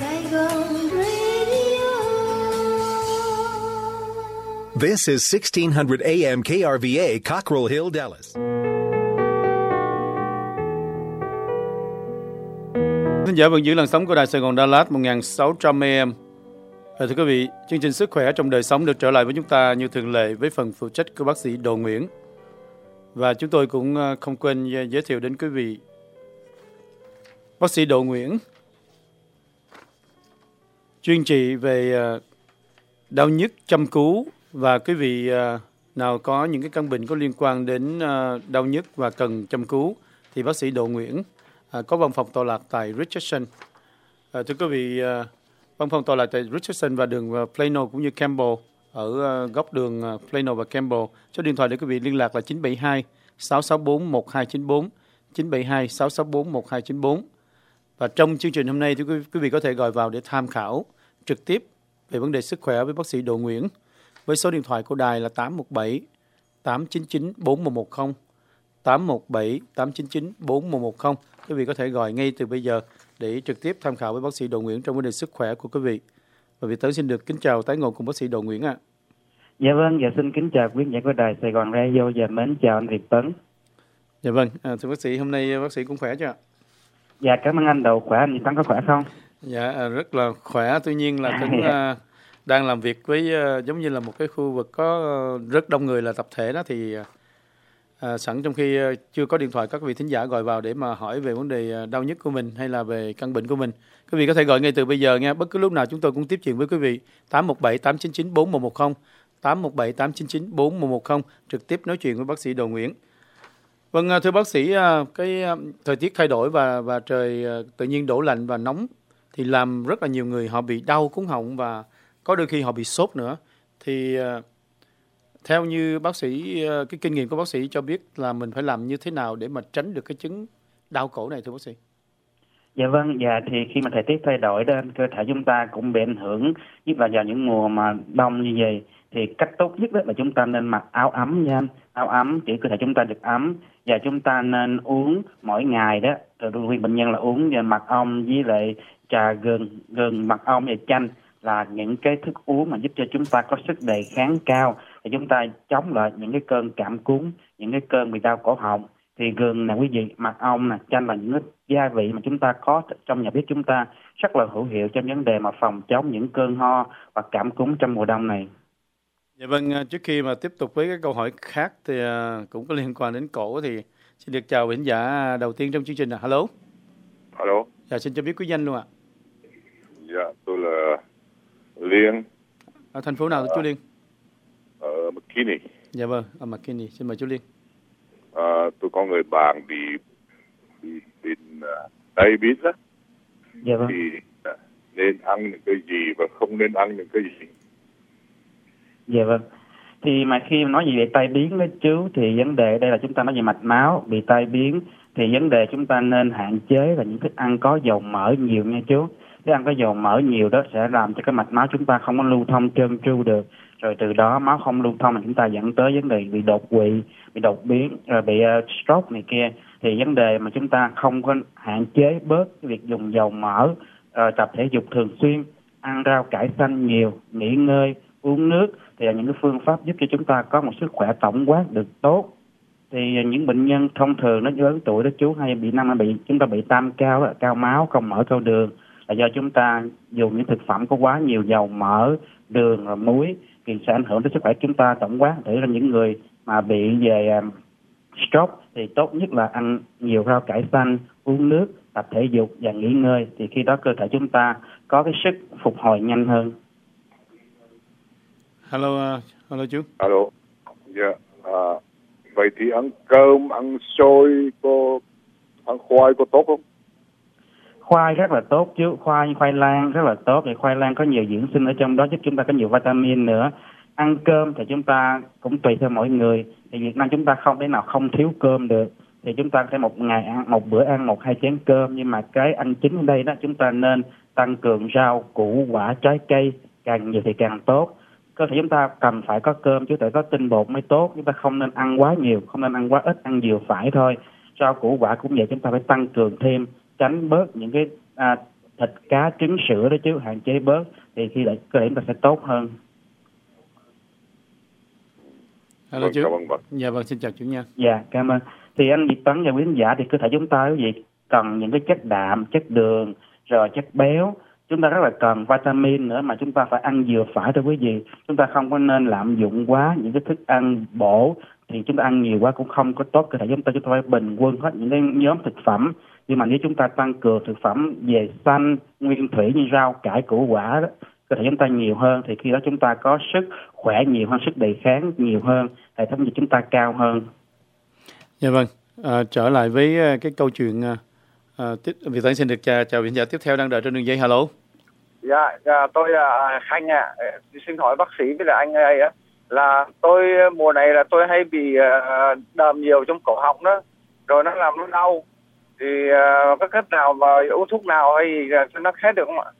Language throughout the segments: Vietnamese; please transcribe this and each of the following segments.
Saigon Radio. This is 1600 AM KRVA, Cockrell Hill, Dallas. Xin chào vận chuyển làn sóng của Đài Sài Gòn Đà Lạt 1600 AM. Thưa quý vị, chương trình Sức khỏe trong đời sống được trở lại với chúng ta như thường lệ với phần phụ trách của bác sĩ Đỗ Nguyễn. Và chúng tôi cũng không quên giới thiệu đến quý vị bác sĩ Đỗ Nguyễn, chuyên trị về đau nhức, châm cứu, và quý vị nào có những cái căn bệnh có liên quan đến đau nhức và cần châm cứu thì bác sĩ Đỗ Nguyễn có văn phòng tọa lạc tại Richardson. Thưa quý vị, văn phòng tọa lạc tại Richardson và đường Plano cũng như Campbell, ở góc đường Plano và Campbell. Số điện thoại để quý vị liên lạc là 972 664 1294, 972 664 1294. Và trong chương trình hôm nay thì quý vị có thể gọi vào để tham khảo trực tiếp về vấn đề sức khỏe với bác sĩ Đỗ Nguyễn với số điện thoại của đài là 817 899 4110, 817 899 4110. Quý vị có thể gọi ngay từ bây giờ để trực tiếp tham khảo với bác sĩ Đỗ Nguyễn trong vấn đề sức khỏe của quý vị. Và Việt Tấn xin được kính chào tái ngộ cùng bác sĩ Đỗ Nguyễn ạ. Dạ vâng, dạ xin kính chào quý vị của Đài Sài Gòn Radio và mến chào anh Việt Tấn. Dạ vâng, thưa bác sĩ, hôm nay bác sĩ cũng khỏe chưa ạ? Dạ cảm ơn anh, Đầu khỏe, anh Việt Tấn có khỏe không? Dạ rất là khỏe, tuy nhiên là cũng đang làm việc với giống như là một cái khu vực có rất đông người là tập thể đó, thì sẵn trong khi chưa có điện thoại các vị thính giả gọi vào để mà hỏi về vấn đề đau nhức của mình hay là về căn bệnh của mình, quý vị có thể gọi ngay từ bây giờ nghe, bất cứ lúc nào chúng tôi cũng tiếp chuyện với quý vị. 817 899 4110, 817 899 4110, trực tiếp nói chuyện với bác sĩ Đỗ Nguyễn. Vâng, thưa bác sĩ, cái thời tiết thay đổi và trời tự nhiên đổ lạnh và nóng thì làm rất là nhiều người họ bị đau cuống họng và có đôi khi họ bị sốt nữa. Thì theo như bác sĩ, cái kinh nghiệm của bác sĩ cho biết là mình phải làm như thế nào để mà tránh được cái chứng đau cổ này thưa bác sĩ? Dạ vâng, dạ thì khi mà thời tiết thay đổi đó, cơ thể chúng ta cũng bị ảnh hưởng, nhất là vào những mùa mà đông như vậy. Thì cách tốt nhất đó là chúng ta nên mặc áo ấm nha anh. Áo ấm chỉ cơ thể chúng ta được ấm, và chúng ta nên uống mỗi ngày đó, tôi khuyên bệnh nhân là uống mật ong với lại trà gừng, mật ong và chanh là những cái thức uống mà giúp cho chúng ta có sức đề kháng cao để chúng ta chống lại những cái cơn cảm cúm, những cái cơn bị đau cổ họng. Thì gừng nè quý vị, mật ong nè, chanh là những cái gia vị mà chúng ta có trong nhà bếp chúng ta, rất là hữu hiệu trong vấn đề mà phòng chống những cơn ho và cảm cúm trong mùa đông này. Dạ vâng, trước khi mà tiếp tục với cái câu hỏi khác thì cũng có liên quan đến cổ, thì xin được chào khán giả đầu tiên trong chương trình. Hello. Hello. Dạ, xin cho biết quý danh luôn ạ. Dạ, tôi là Liên. Ở thành phố nào chú Liên? Ở McKinney. Dạ vâng, ở McKinney. Xin mời chú Liên. Tôi có người bạn bị tay biết á. Dạ vâng. Thì nên ăn những cái gì và không nên ăn những cái gì? Dạ vâng. Thì mà khi nói gì về tai biến đó chú, thì vấn đề đây là chúng ta nói về mạch máu bị tai biến, thì vấn đề chúng ta nên hạn chế là những thức ăn có dầu mỡ nhiều nha chú. Thức ăn có dầu mỡ nhiều đó sẽ làm cho cái mạch máu chúng ta không có lưu thông trơn tru được, rồi từ đó máu không lưu thông là chúng ta dẫn tới vấn đề bị đột quỵ, bị đột biến, rồi bị stroke này kia. Thì vấn đề mà chúng ta không có hạn chế bớt cái việc dùng dầu mỡ, tập thể dục thường xuyên, ăn rau cải xanh nhiều, nghỉ ngơi, uống nước thì là những cái phương pháp giúp cho chúng ta có một sức khỏe tổng quát được tốt. Thì những bệnh nhân thông thường nó lớn tuổi đó chú hay chúng ta bị tam cao đó, cao máu, không mỡ, cao đường, là do chúng ta dùng những thực phẩm có quá nhiều dầu mỡ, đường và muối, thì sẽ ảnh hưởng đến sức khỏe chúng ta tổng quát. Thế là những người mà bị về stroke thì tốt nhất là ăn nhiều rau cải xanh, uống nước, tập thể dục và nghỉ ngơi, thì khi đó cơ thể chúng ta có cái sức phục hồi nhanh hơn. Hello chú. Hello. Dạ. Vậy thì ăn cơm, ăn xôi, ăn khoai có tốt không? Khoai rất là tốt chứ, khoai lang rất là tốt, vì khoai lang có nhiều dưỡng sinh ở trong đó, giúp chúng ta có nhiều vitamin nữa. Ăn cơm thì chúng ta cũng tùy theo mỗi người, thì Việt Nam chúng ta không thể nào không thiếu cơm được, thì chúng ta sẽ một ngày ăn một bữa ăn 1-2 chén cơm, nhưng mà cái ăn chính ở đây đó chúng ta nên tăng cường rau củ quả trái cây, càng nhiều thì càng tốt. Cơ thể chúng ta cần phải có cơm chứ, tại có tinh bột mới tốt. Chúng ta không nên ăn quá nhiều, không nên ăn quá ít, ăn vừa phải thôi. Rau củ quả cũng vậy, chúng ta phải tăng cường thêm, tránh bớt những cái thịt, cá, trứng, sữa đó chứ, hạn chế bớt thì khi lại cơ thể chúng ta sẽ tốt hơn. Hello Vâng, chú. cảm ơn bạn. Dạ vâng, xin chào chú nha. Dạ, cảm ơn. Thì anh Việt Tấn và quý khán giả, thì cơ thể chúng ta quý vị cần những cái chất đạm, chất đường, rồi chất béo. Chúng ta rất là cần vitamin nữa, mà chúng ta phải ăn vừa phải thôi quý vị. Chúng ta không có nên lạm dụng quá những cái thức ăn bổ, thì chúng ta ăn nhiều quá cũng không có tốt cơ thể chúng ta. Chúng ta phải bình quân hết những cái nhóm thực phẩm. Nhưng mà nếu chúng ta tăng cường thực phẩm về xanh, nguyên thủy như rau, cải, củ quả đó, cơ thể chúng ta nhiều hơn, thì khi đó chúng ta có sức khỏe nhiều hơn, sức đề kháng nhiều hơn, hệ thống dịch chúng ta cao hơn. Dạ vâng, trở lại với cái câu chuyện Việt Tấn xin được chào vị khán giả tiếp theo đang đợi trên đường dây. Hello. Dạ, tôi là Khanh ạ. Xin hỏi bác sĩ với là anh ấy á, là tôi mùa này là tôi hay bị đờm nhiều trong cổ họng đó, rồi nó làm nó đau. Thì có cách nào mà uống thuốc nào hay cho nó hết được không ạ?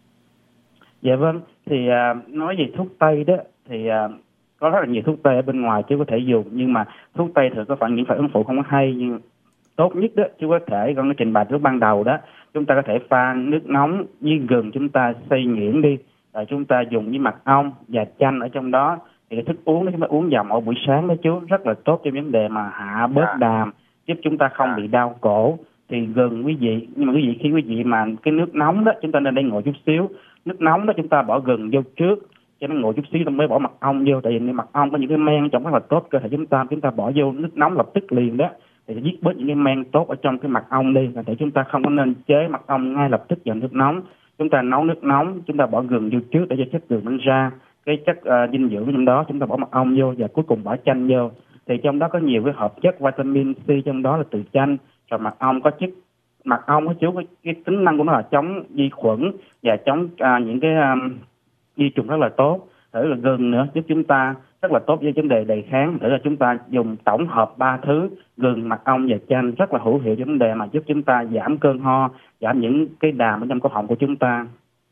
Dạ vâng, thì nói về thuốc tây đó thì có rất là nhiều thuốc tây ở bên ngoài chứ có thể dùng, nhưng mà thuốc tây thường có những phản ứng phụ không có hay. Nhưng tốt nhất đó chứ có thể con nó trình bày lúc ban đầu đó, chúng ta có thể pha nước nóng với gừng, chúng ta xay nhuyễn đi, rồi chúng ta dùng với mật ong và chanh ở trong đó. Thì cái thức uống đó chúng ta uống vào mỗi buổi sáng đó chú, rất là tốt cho vấn đề mà hạ bớt đàm, giúp chúng ta không bị đau cổ. Thì gừng quý vị, nhưng mà quý vị khi quý vị mà cái nước nóng đó chúng ta nên để nguội chút xíu. Nước nóng đó chúng ta bỏ gừng vô trước cho nó nguội chút xíu, mới bỏ mật ong vô. Tại vì mật ong có những cái men trong rất là tốt cơ thể chúng ta bỏ vô nước nóng lập tức liền đó thì sẽ giết bớt những cái men tốt ở trong cái mật ong đi. Để chúng ta không có nên chế mật ong ngay lập tức vào nước nóng. Chúng ta nấu nước nóng, chúng ta bỏ gừng vô trước để cho chất gừng nó ra cái chất dinh dưỡng trong đó, chúng ta bỏ mật ong vô và cuối cùng bỏ chanh vô. Thì trong đó có nhiều cái hợp chất vitamin C, trong đó là từ chanh. Rồi mật ong có chất, mật ong có chú cái tính năng của nó là chống vi khuẩn và chống những cái vi trùng rất là tốt. Thử là gừng nữa giúp chúng ta rất là tốt với vấn đề đề kháng. Thử là chúng ta dùng tổng hợp 3 thứ gừng, mật ong và chanh rất là hữu hiệu cho vấn đề mà giúp chúng ta giảm cơn ho, giảm những cái đàm ở trong cổ họng của chúng ta.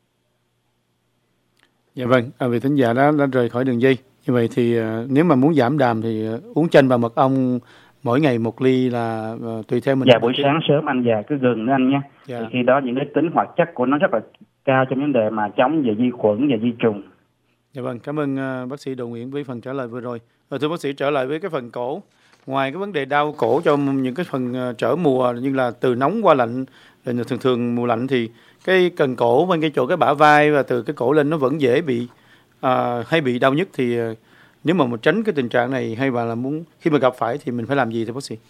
Dạ vâng, vị thính giả đã rời khỏi đường dây. Như vậy thì nếu mà muốn giảm đàm thì uống chanh và mật ong mỗi ngày 1 ly là tùy theo mình. Dạ, buổi sáng sớm anh và cái gừng nữa anh nhé. Dạ. Thì khi đó những cái tính hoạt chất của nó rất là cao trong vấn đề mà chống về vi khuẩn và vi trùng. Dạ vâng, cảm ơn bác sĩ Đỗ Nguyễn với phần trả lời vừa rồi. Thưa bác sĩ, trở lại với cái phần cổ. Ngoài cái vấn đề đau cổ trong những cái phần trở mùa như là từ nóng qua lạnh, thường mùa lạnh thì cái cần cổ bên cái chỗ cái bả vai và từ cái cổ lên nó vẫn dễ bị hay bị đau nhức. Thì nếu mà tránh cái tình trạng này hay là muốn khi mà gặp phải thì mình phải làm gì thưa bác sĩ?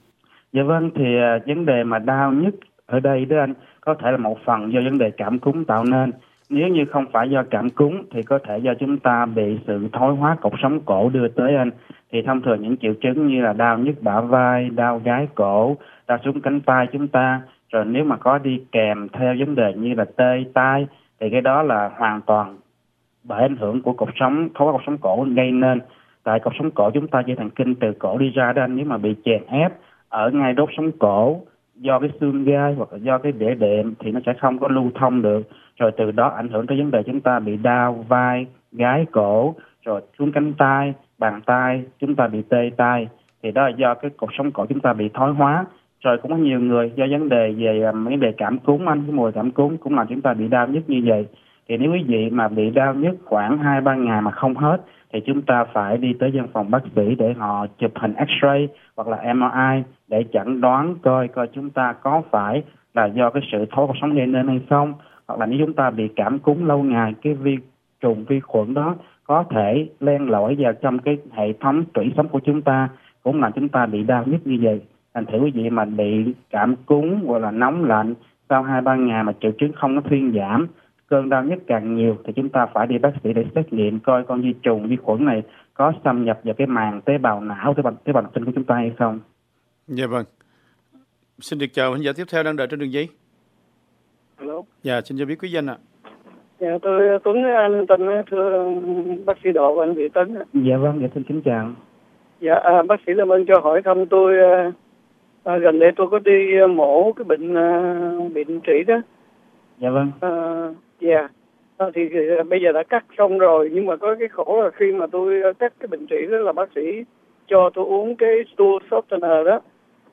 Dạ vâng, thì vấn đề mà đau nhức ở đây đó anh, có thể là một phần do vấn đề cảm cúm tạo nên. Nếu như không phải do cảm cúm thì có thể do chúng ta bị sự thoái hóa cột sống cổ đưa tới anh. Thì thông thường những triệu chứng như là đau nhức bả vai, đau gáy cổ, đau xuống cánh tay chúng ta, rồi nếu mà có đi kèm theo vấn đề như là tê tai thì cái đó là hoàn toàn bởi ảnh hưởng của cột sống, thoái hóa cột sống cổ gây nên. Tại cột sống cổ chúng ta dây thần kinh từ cổ đi ra đó anh, nếu mà bị chèn ép ở ngay đốt sống cổ do cái xương gai hoặc là do cái đĩa đệm thì nó sẽ không có lưu thông được, rồi từ đó ảnh hưởng tới vấn đề chúng ta bị đau vai, gáy cổ, rồi xuống cánh tay, bàn tay chúng ta bị tê tay. Thì đó là do cái cột sống cổ chúng ta bị thoái hóa. Rồi cũng có nhiều người do vấn đề về vấn đề cảm cúm anh, cái mùa cảm cúm cũng làm chúng ta bị đau nhức như vậy. Thì nếu quý vị mà bị đau nhức khoảng 2-3 ngày mà không hết thì chúng ta phải đi tới văn phòng bác sĩ để họ chụp hình X-ray hoặc là MRI để chẩn đoán coi chúng ta có phải là do cái sự thoái cột sống gây nên hay không, hoặc là nếu chúng ta bị cảm cúm lâu ngày, cái vi trùng vi khuẩn đó có thể len lỏi vào trong cái hệ thống tủy sống của chúng ta, cũng làm chúng ta bị đau nhức như vậy. Thành thử quý vị mà bị cảm cúm hoặc là nóng lạnh sau 2-3 ngày mà triệu chứng không có thuyên giảm, cơn đau nhức càng nhiều thì chúng ta phải đi bác sĩ để xét nghiệm coi con vi trùng vi khuẩn này có xâm nhập vào cái màng tế bào não, tế bào tinh của chúng ta hay không. Dạ vâng. Xin được chào khán giả tiếp theo đang đợi trên đường dây. Hello. Dạ, xin cho biết quý danh ạ. Dạ, tôi Tuấn anh Tân, thưa bác sĩ Độ và anh Việt Tấn. Dạ vâng, dạ xin kính chào. Dạ, bác sĩ làm ơn cho hỏi thăm tôi, gần đây tôi có đi mổ cái bệnh trĩ đó. Dạ vâng. Dạ. Thì bây giờ đã cắt xong rồi, nhưng mà có cái khổ là khi mà tôi cắt cái bệnh trĩ đó là bác sĩ cho tôi uống cái stool softener đó.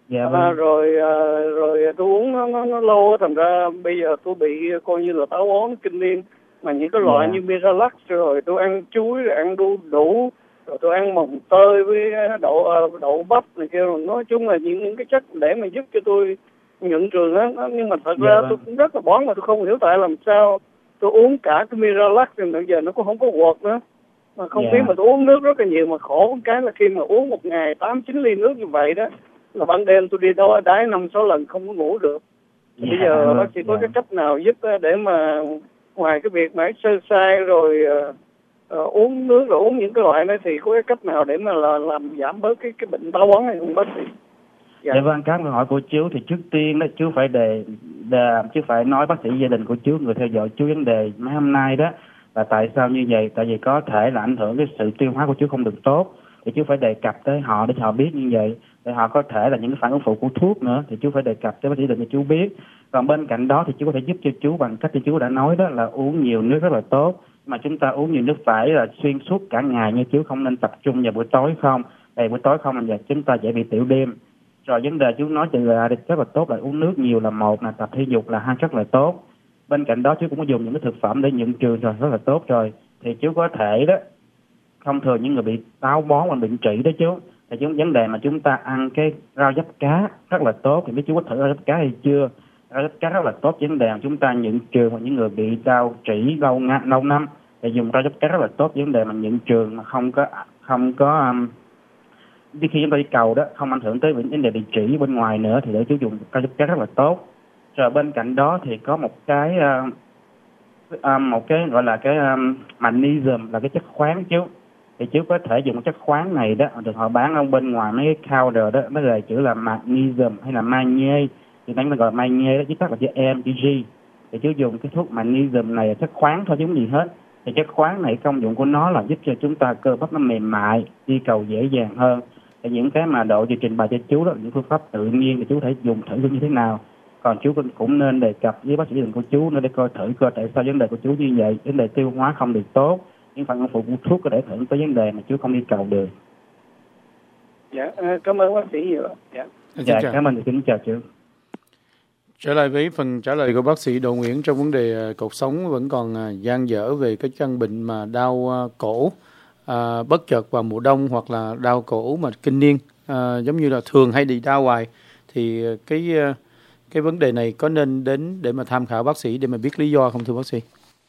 Dạ vâng. Rồi tôi uống nó lâu, thành ra bây giờ tôi bị coi như là táo bón kinh niên. Mà những cái loại như Miralax, rồi tôi ăn chuối, rồi ăn đu đủ, rồi tôi ăn mồng tơi với đậu bắp này kia, rồi nói chung là những cái chất để mà giúp cho tôi nhuận trường á. Nhưng mà thật ra tôi cũng rất là bón, mà tôi không hiểu tại làm sao tôi uống cả cái Miralax rồi bây giờ nó cũng không có quật nữa. Mà không biết, mà tôi uống nước rất là nhiều, mà khổ cái là khi mà uống một ngày 8-9 ly nước như vậy đó, là ban đêm tôi đi đâu đái 5-6 lần không có ngủ được. Bây giờ bác sĩ có cái cách nào giúp để mà ngoài cái việc mà exercise rồi uống nước rồi uống những cái loại này, thì có cái cách nào để mà làm giảm bớt cái bệnh táo bón này không bác sĩ? Dạ vâng, các câu hỏi của chú thì trước tiên đó chú phải chú phải nói bác sĩ gia đình của chú, người theo dõi chú vấn đề mấy hôm nay đó là tại sao như vậy. Tại vì có thể là ảnh hưởng cái sự tiêu hóa của chú không được tốt, thì chú phải đề cập tới họ để họ biết như vậy. Để họ có thể là những cái phản ứng phụ của thuốc nữa thì chú phải đề cập tới bác sĩ gia đình cho chú biết. Còn bên cạnh đó thì chú có thể giúp cho chú bằng cách như chú đã nói đó là uống nhiều nước rất là tốt. Mà chúng ta uống nhiều nước phải là xuyên suốt cả ngày như chú, không nên tập trung vào buổi tối không. Tại buổi tối không là chúng ta dễ bị tiểu đêm. Rồi vấn đề chú nói từ rất là tốt là uống nước nhiều là một, là tập thể dục là hai, rất là tốt. Bên cạnh đó chú cũng có dùng những cái thực phẩm để nhuận trường rồi, rất là tốt rồi. Thì chú có thể đó, thông thường những người bị táo bón và bệnh trị đó chú, thì vấn đề mà chúng ta ăn cái rau diếp cá rất là tốt. Thì biết chú có thử rau diếp cá hay chưa? Rau diếp cá rất là tốt vấn đề mà chúng ta nhuận trường, và những người bị đau trĩ lâu năm thì dùng rau diếp cá rất là tốt vấn đề mà nhuận trường mà không có khi chúng ta đi cầu đó không ảnh hưởng tới vấn đề bị trĩ bên ngoài nữa, thì để chú dùng rau diếp cá rất là tốt. Rồi bên cạnh đó thì có một cái gọi là cái magnesium, là cái chất khoáng chú. Thì chú có thể dùng chất khoáng này đó, được họ bán ở bên ngoài mấy cái counter đó, nó ghi chữ là magnesium hay là magie, thì nó gọi là magie đó, chứ tắt là chữ M, chữ G. Thì chú dùng cái thuốc magnesium này là chất khoáng thôi chứ không gì hết. Thì chất khoáng này công dụng của nó là giúp cho chúng ta cơ bắp nó mềm mại, đi cầu dễ dàng hơn. Thì những cái mà độ trình bày cho chú đó, những phương pháp tự nhiên thì chú có thể dùng thử như thế nào. Còn chú cũng nên đề cập với bác sĩ gia đình của chú nữa để coi thử coi tại sao vấn đề của chú như vậy, vấn đề tiêu hóa không được tốt, những phản ứng phụ của thuốc có thể ảnh hưởng tới vấn đề mà chú không đi cầu được. Dạ, cảm ơn bác sĩ nhiều. Dạ, cảm ơn, kính chào chú. Trở lại với phần trả lời của bác sĩ Đỗ Nguyễn trong vấn đề cột sống vẫn còn dang dở về cái căn bệnh mà đau cổ bất chợt vào mùa đông, hoặc là đau cổ mà kinh niên, giống như là thường hay đi đau hoài. Thì cái vấn đề này có nên đến để mà tham khảo bác sĩ để mà biết lý do không thưa bác sĩ?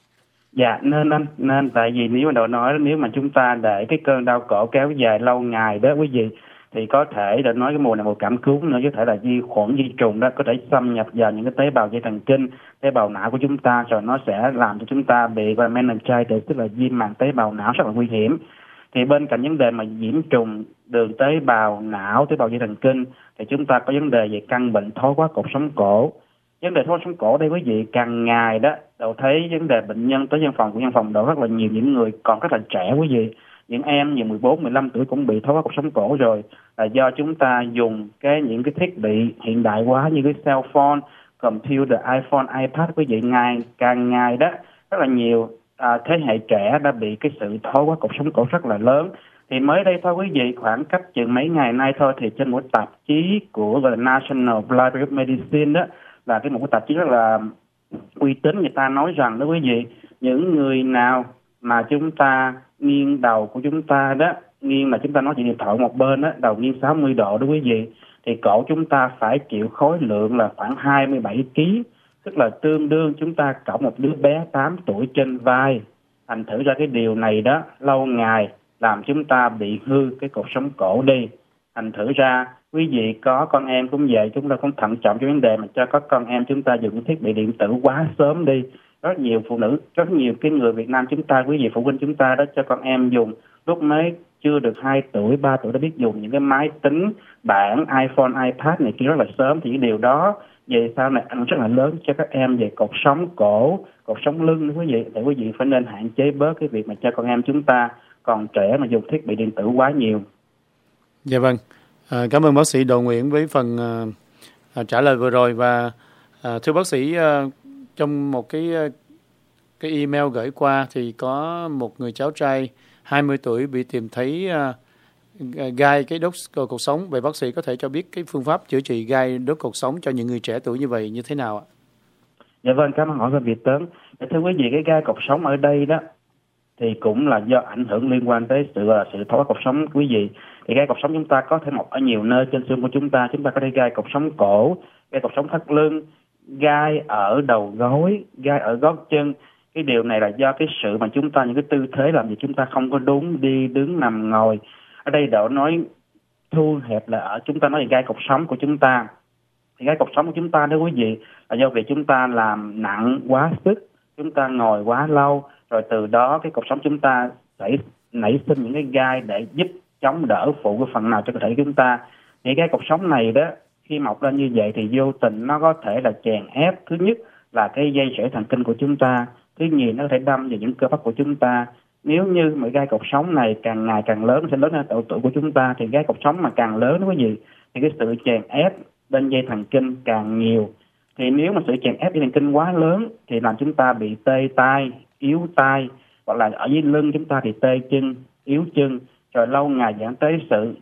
Dạ nên tại vì nếu mà Đội nói nếu mà chúng ta để cái cơn đau cổ kéo dài lâu ngày đó quý vị, thì có thể là nói cái mùa này mùa cảm cúm nữa, có thể là vi khuẩn vi trùng đó có thể xâm nhập vào những cái tế bào dây thần kinh, tế bào não của chúng ta, rồi nó sẽ làm cho chúng ta bị gọi là meningitis, tức là viêm màng tế bào não rất là nguy hiểm. Thì bên cạnh vấn đề mà nhiễm trùng đường tế bào não, tế bào dây thần kinh, thì chúng ta có vấn đề về căn bệnh thoái hóa cột sống cổ. Vấn đề thoái hóa sống cổ đây quý vị, càng ngày đó Độ thấy vấn đề bệnh nhân tới văn phòng Độ rất là nhiều, những người còn rất là trẻ quý vị, những em nhiều 14-15 tuổi cũng bị thoái hóa cột sống cổ rồi, là do chúng ta dùng những cái thiết bị hiện đại quá như cái cell phone, computer, iPhone, iPad quý vị, càng ngày đó rất là nhiều thế hệ trẻ đã bị cái sự thoái hóa cột sống cổ rất là lớn. Thì mới đây thôi quý vị, khoảng cách chừng mấy ngày nay thôi, thì trên một tạp chí của gọi là National Library of Medicine đó, là một cái tạp chí rất là uy tín, người ta nói rằng đó quý vị, những người nào mà chúng ta nghiêng đầu của chúng ta đó, nghiêng là chúng ta nói chuyện điện thoại một bên đó, đầu nghiêng 60 độ đó quý vị, thì cổ chúng ta phải chịu khối lượng là khoảng 27 kg, tức là tương đương chúng ta cõng một đứa bé 8 tuổi trên vai. Thành thử ra cái điều này đó lâu ngày làm chúng ta bị hư cái cột sống cổ đi. Thành thử ra quý vị có con em cũng vậy, chúng ta cũng thận trọng cái vấn đề mà cho các con em chúng ta dùng thiết bị điện tử quá sớm đi. Rất nhiều phụ nữ, rất nhiều cái người Việt Nam chúng ta, quý vị phụ huynh chúng ta đó, cho con em dùng lúc mới chưa được 2 tuổi, 3 tuổi đã biết dùng những cái máy tính bảng, iPhone, iPad này kia rất là sớm. Thì cái điều đó về sau này ảnh rất là lớn cho các em về cột sống cổ, cột sống lưng đó quý vị. Thì quý vị phải nên hạn chế bớt cái việc mà cho con em chúng ta còn trẻ mà dùng thiết bị điện tử quá nhiều. Dạ vâng, cảm ơn bác sĩ Đỗ Nguyễn với phần trả lời vừa rồi. Và thưa bác sĩ, trong một cái email gửi qua thì có một người cháu trai 20 tuổi bị tìm thấy gai cái đốt cột sống. Vậy bác sĩ có thể cho biết cái phương pháp chữa trị gai đốt cột sống cho những người trẻ tuổi như vậy như thế nào ạ? Dạ vâng, cảm ơn hỏi về Việt Tấn. Thưa quý vị, cái gai cột sống ở đây đó thì cũng là do ảnh hưởng liên quan tới sự thoái hóa cột sống quý vị. Thì gai cột sống chúng ta có thể mọc ở nhiều nơi trên xương của chúng ta có thể gai cột sống cổ, gai cột sống thắt lưng, gai ở đầu gối, gai ở gót chân. Cái điều này là do cái sự mà chúng ta, những cái tư thế làm việc chúng ta không có đúng, đi đứng nằm ngồi. Ở đây Độ nói thu hẹp là ở chúng ta nói về gai cột sống của chúng ta. Thì gai cột sống của chúng ta đó quý vị là do việc chúng ta làm nặng quá sức, chúng ta ngồi quá lâu, rồi từ đó cái cột sống chúng ta sẽ nảy sinh những cái gai để giúp chống đỡ phụ cái phần nào cho cơ thể chúng ta. Thì cái cột sống này đó khi mọc lên như vậy thì vô tình nó có thể là chèn ép, thứ nhất là cái dây sợi thần kinh của chúng ta, thứ nhì nó có thể đâm vào những cơ bắp của chúng ta. Nếu như mà gai cột sống này càng ngày càng lớn, sẽ lớn hơn độ tuổi của chúng ta, thì gai cột sống mà càng lớn đó quý vị, thì cái sự chèn ép lên dây thần kinh càng nhiều. Thì nếu mà sự chèn ép dây thần kinh quá lớn thì làm chúng ta bị tê tay, yếu tay, hoặc là ở dưới lưng chúng ta thì tê chân, yếu chân, rồi lâu ngày dẫn tới sự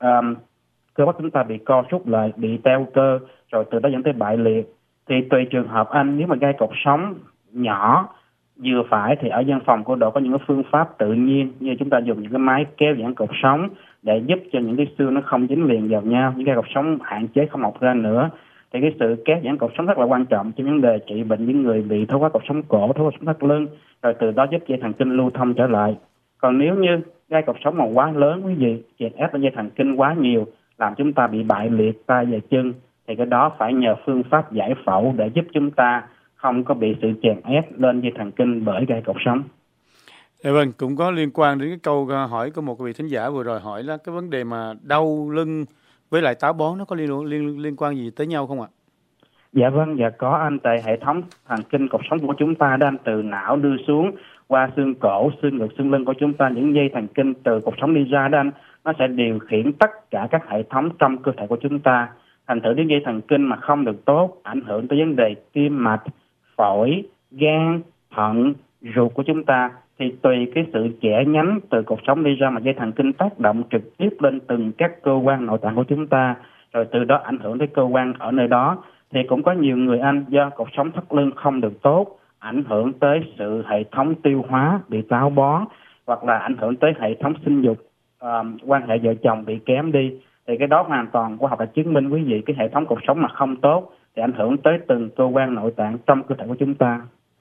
cơ bắp chúng ta bị co rút lại, bị teo cơ, rồi từ đó dẫn tới bại liệt. Thì tùy trường hợp anh, nếu mà gai cột sống nhỏ vừa phải thì ở văn phòng của Độ có những cái phương pháp tự nhiên, như chúng ta dùng những cái máy kéo giãn cột sống để giúp cho những cái xương nó không dính liền vào nhau, những gai cột sống hạn chế không mọc ra nữa. Thì cái sự kéo giãn cột sống rất là quan trọng trong vấn đề trị bệnh những người bị thoái hóa cột sống cổ, thoái hóa sống thắt lưng, rồi từ đó giúp dây thần kinh lưu thông trở lại. Còn nếu như gai cột sống mà quá lớn quý vị, chèn ép lên dây thần kinh quá nhiều, làm chúng ta bị bại liệt tay và chân, thì cái đó phải nhờ phương pháp giải phẫu để giúp chúng ta không có bị sự chèn ép lên dây thần kinh bởi gai cột sống. Dạ vâng, cũng có liên quan đến cái câu hỏi của một vị thính giả vừa rồi hỏi là cái vấn đề mà đau lưng với lại táo bón nó có liên quan gì tới nhau không ạ? Dạ vâng, dạ có anh. Tại hệ thống thần kinh cột sống của chúng ta đang từ não đưa xuống qua xương cổ, xương ngực, xương lưng của chúng ta, những dây thần kinh từ cột sống đi ra đó anh, nó sẽ điều khiển tất cả các hệ thống trong cơ thể của chúng ta. Thành thử những dây thần kinh mà không được tốt, ảnh hưởng tới vấn đề tim mạch, phổi, gan, thận, ruột của chúng ta, thì tùy cái sự chẻ nhánh từ cột sống đi ra mà dây thần kinh tác động trực tiếp lên từng các cơ quan nội tạng của chúng ta, rồi từ đó ảnh hưởng tới cơ quan ở nơi đó. Thì cũng có nhiều người anh do cột sống thắt lưng không được tốt, ảnh hưởng tới sự hệ thống tiêu hóa bị táo bón, hoặc là ảnh hưởng tới hệ thống sinh dục, quan hệ vợ chồng bị kém đi. Thì cái đó hoàn toàn khoa học đã chứng minh quý vị, cái hệ thống cột sống mà không tốt thì ảnh hưởng tới từng cơ quan nội tạng trong cơ thể của chúng ta.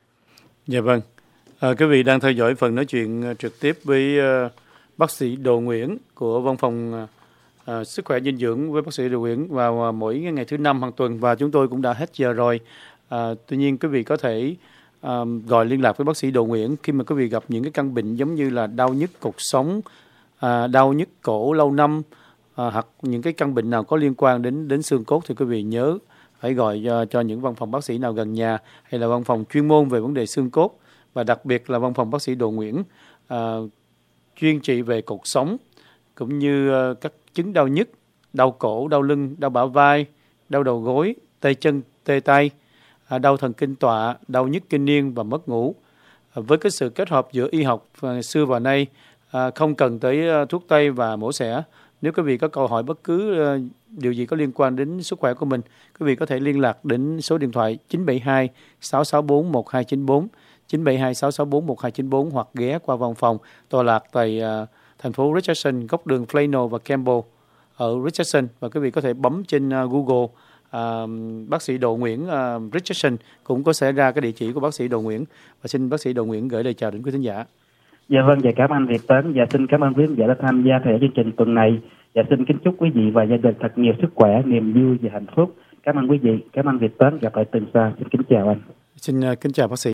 Dạ vâng. Quý vị đang theo dõi phần nói chuyện trực tiếp với bác sĩ Đồ Nguyễn của văn phòng sức khỏe dinh dưỡng với bác sĩ Đồ Nguyễn vào mỗi ngày thứ Năm hàng tuần, và chúng tôi cũng đã hết giờ rồi. Tuy nhiên quý vị có thể gọi liên lạc với bác sĩ Đồ Nguyễn khi mà quý vị gặp những cái căn bệnh giống như là đau nhức cột sống, đau nhức cổ lâu năm, hoặc những cái căn bệnh nào có liên quan đến xương cốt, thì quý vị nhớ phải gọi cho những văn phòng bác sĩ nào gần nhà, hay là văn phòng chuyên môn về vấn đề xương cốt, và đặc biệt là văn phòng bác sĩ Đồ Nguyễn chuyên trị về cột sống, cũng như các chứng đau nhức, đau cổ, đau lưng, đau bả vai, đau đầu gối, tê chân, tê tay, đau thần kinh tọa, đau nhức kinh niên và mất ngủ. Với cái sự kết hợp giữa y học xưa và nay, không cần tới thuốc tây và mổ xẻ. Nếu quý vị có câu hỏi bất cứ điều gì có liên quan đến sức khỏe của mình, quý vị có thể liên lạc đến số điện thoại 972 664 1294, 972 664 1294, hoặc ghé qua văn phòng tọa lạc tại thành phố Richardson, góc đường Plano và Campbell ở Richardson. Và quý vị có thể bấm trên Google bác sĩ Đồ Nguyễn Richardson, cũng có sẽ ra cái địa chỉ của bác sĩ Đồ Nguyễn. Và xin bác sĩ Đồ Nguyễn gửi lời chào đến quý thính giả. Dạ vâng, dạ cảm ơn Việt Tấn, và xin cảm ơn quý khán giả đã tham gia theo chương trình tuần này. Và xin kính chúc quý vị và gia đình thật nhiều sức khỏe, niềm vui và hạnh phúc. Cảm ơn quý vị, cảm ơn Việt Tấn, gặp lại tuần sau. Xin kính chào anh. Xin kính chào bác sĩ.